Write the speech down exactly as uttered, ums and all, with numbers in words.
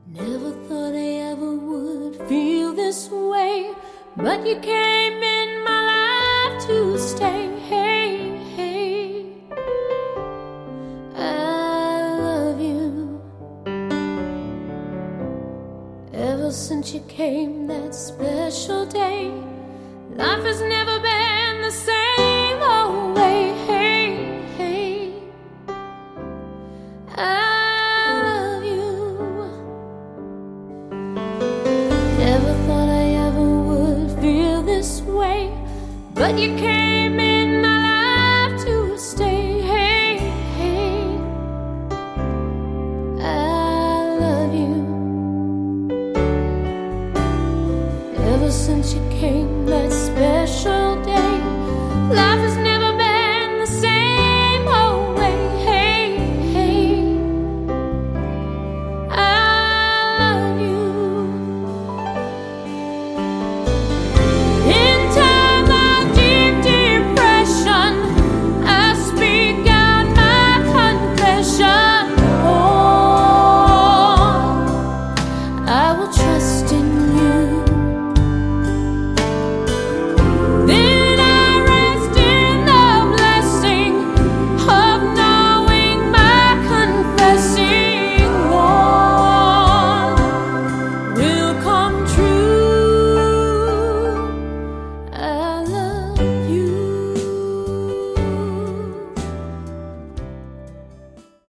Never thought I ever would feel this way, but you came in my life to stay. Hey, hey, I love you. Ever since you came that special day, life has never been the same always. Hey, hey, I love you. Never thought I ever would feel this way, but you came